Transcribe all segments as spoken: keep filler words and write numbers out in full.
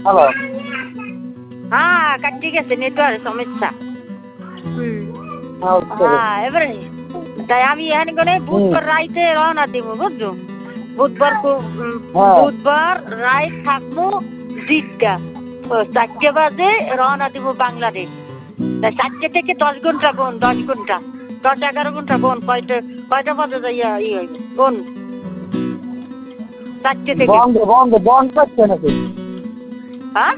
Hello. হ্যাঁ কাটি গেছে নেটওয়ার্ক সমস্যা। হুম আচ্ছা। হ্যাঁ এবারে তাই আমি এখানে করে বুধবার রাইতে রওনা দিব বুঝছো। বুধবার হ্যাঁ। বুধবার রাইত থাকবো জিদ্দা চারটে বাজে রওনা দিব বাংলাদেশ। তা চারটে থেকে দশ ঘন্টা বোন দশ ঘন্টা দশ এগারো ঘন্টা বোন কয়টা কয়টা বাজে যাইয়া ই হইবে বোন চারটে থেকে বন্ধ বন্ধ বন্ধ করছে নাকি? হ্যাঁ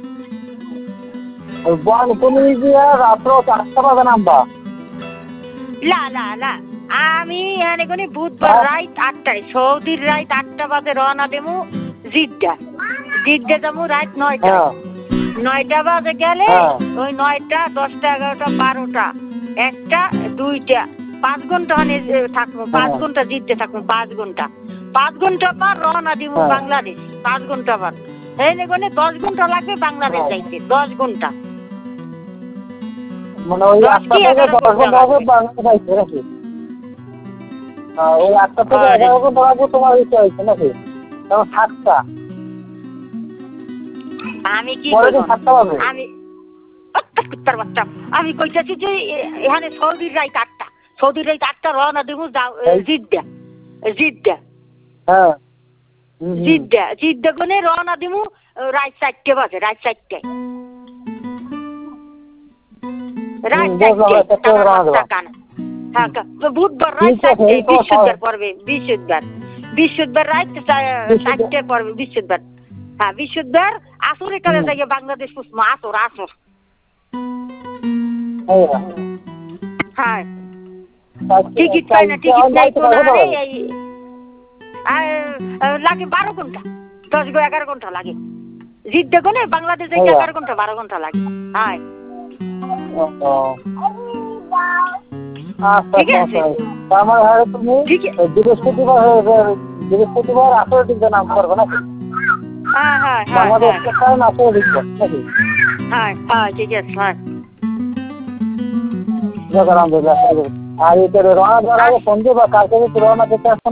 বন্ধ তুমি গিয়ে রাত্র চারটা বাজে নামবা। না না না আমি এখানে কোনি বুধবার রাইত আটটায় সৌদির রাইত আটটা বাজে রওনা দেবো জিদ্দা জিদ্দা যাবো রাইত নয়টা নয়টা বাজে গেলে ওই নয়টা দশটা এগারোটা বারোটা একটা দুইটা পাঁচ ঘন্টা ওখানে থাকবো পাঁচ ঘন্টা জিদ্দা থাকবো পাঁচ ঘন্টা পাঁচ ঘন্টা পর রওনা দিব বাংলাদেশ পাঁচ ঘন্টা পর এখানে কোনি দশ ঘন্টা লাগবে বাংলাদেশ যাইতে দশ ঘন্টা মানে ওই আটটা থেকে দশ ঘন্টা আগে বাংলাদেশ যাইতে নাকি? ওই আটটা থেকে এগারো ঘন্টা আগে তোমার ইচ্ছা হয়েছে নাকি? তখন সাতটা আমি কি সাতটা বাজে আমি বাচ্চা আমি কইতাছি যে এখানে সৌদির রাইত আটটা সৌদির রাইত আটটা রওনা দিব জিদ্দা জিদ্দা হ্যাঁ জিদ্দা জিদ্দা কোনে রওনা দিব রাত চারটে বাজে রাত চারটায় রাত চারটে হ্যাঁ বুধবার রাত চারটে বৃহস্পতিবার পড়বে বৃহস্পতিবার বৃহস্পতিবার রাত চারটে পড়বে বৃহস্পতিবার হ্যাঁ বৃহস্পতিবার আসরে কালে যাইয়া বাংলাদেশ পুষবো আসর আসর হ্যাঁ টিকিট পাই না টিকিট নাই কোনো লাগে বারো ঘন্টা দশ গো এগারো ঘন্টা লাগে জিদ্দা কোনে বাংলাদেশ যাইতে এগারো ঘন্টা বারো ঘন্টা লাগে হ্যাঁ ঠিক আছে আমার হারে তুমি বৃহস্পতিবার বৃহস্পতিবার আসরে দিকে নাম করবো নাকি? হ্যাঁ হ্যাঁ বাংলাদেশ টাইম আসরে দিকবো নাকি? হ্যাঁ হ্যাঁ ঠিক আছে হ্যাঁ আর এটা রওনা দেওয়ার আগে ফোন দিবা কালকে যদি রওনা দিতে